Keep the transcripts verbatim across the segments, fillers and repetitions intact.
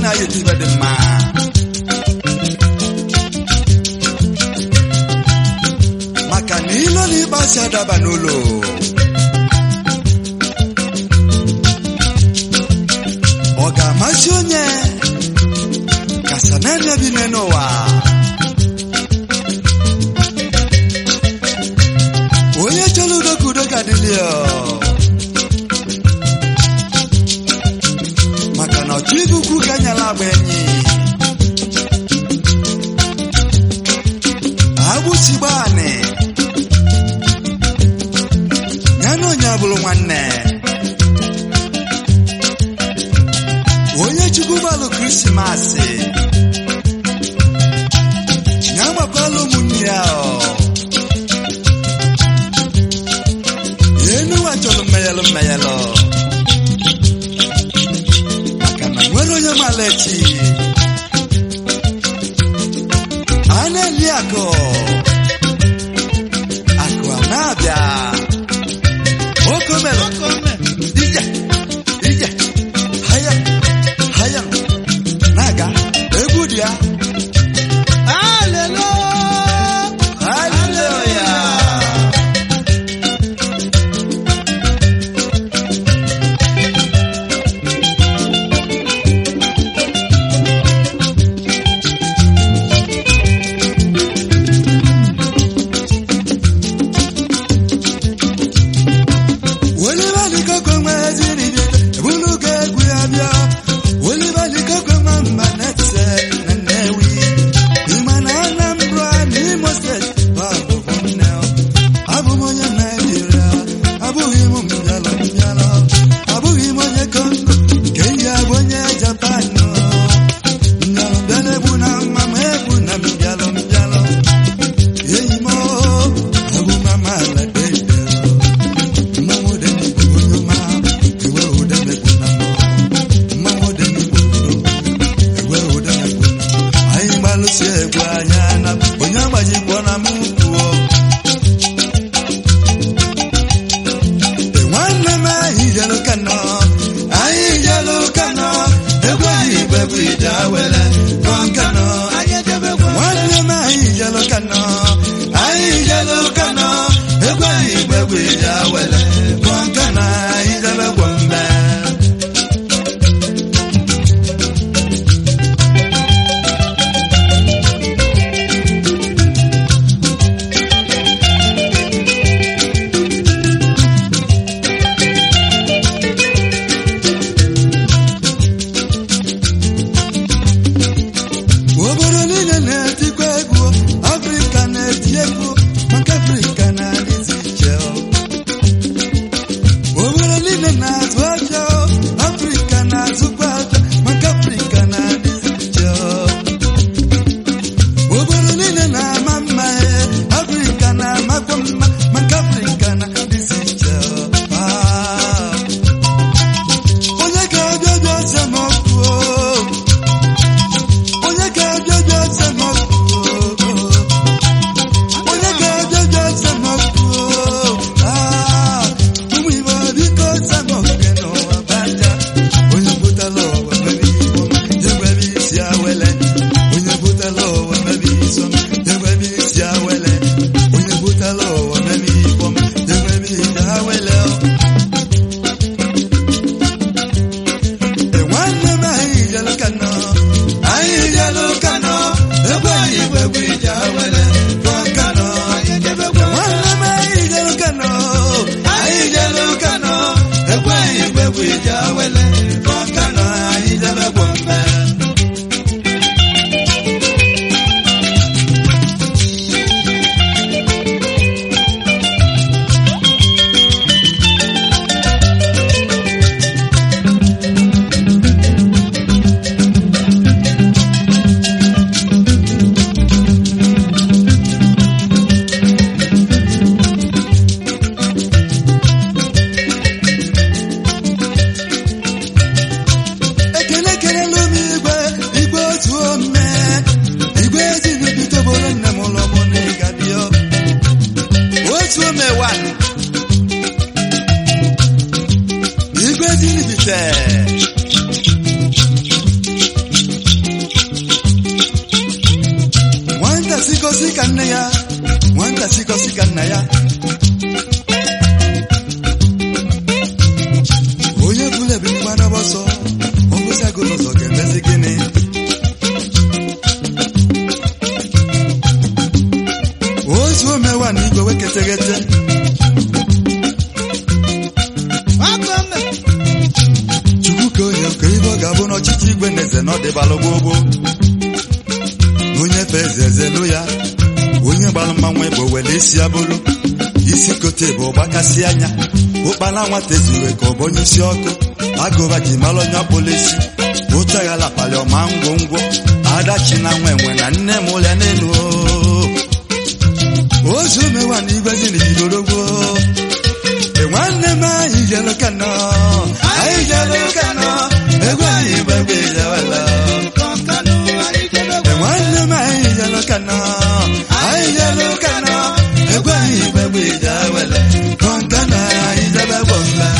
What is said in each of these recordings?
na yetiba de ma maka nilo ni basa daba n'ụlọ ọ ga-amasị onye kasanene bi n'ụwa onye chọrọ udo ka udo ga-adịlị maka na ọchụ ikuku ga-anyala agba enyi agbụsigba anị ya na onye abụrụ nwanne onye chukwu gbalụ krismasị ya gbakwala ụmụnne ya enuwa chọrọ mmeyelụ mmeyelụ maka na nwere onye mala echi a na-eli akụ akụ a na-abịa okomere ije ije haya haya na-aga egwu dị ya gosi ka nna ya onye bụla ebili gbana ọsọ ọbụzi agụ n'ụzọ ga-emezi gịnị ozu omewa na igwe weketeghete chukwu ka onye nke ibe ọ ga-abụ n'ọchịchị igwe na eze na ọdịbalụ gbogbo onye fe eze ezelu ya onye gbara mmanwụ ebe were isi ya bụrụ isi kote bụ ọgbakasị anya ụkpala nwata ezuwe ka ọ bụ onye isi ọkụ agụba ji mara onye ọkpụla isi ụtaghala palị ọma ngwongwo adachi na nwa enwe na nne m ụlịa n'elu ozu mewa na ibezi na ijidorogwo nwanne m anyị jelu kanọ anyị jelu kanọ egwu anyị gbegbe jewela nwanne m anyị jelu kanọ anyị jelu kanọ egwu anyị gbegbe jewela kọnkana anyị jebe gbọmba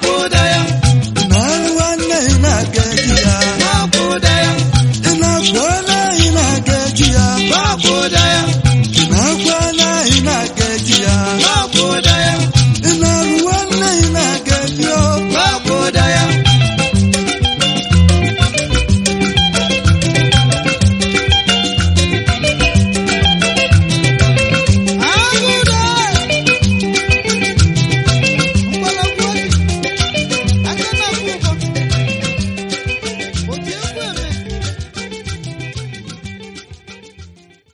What?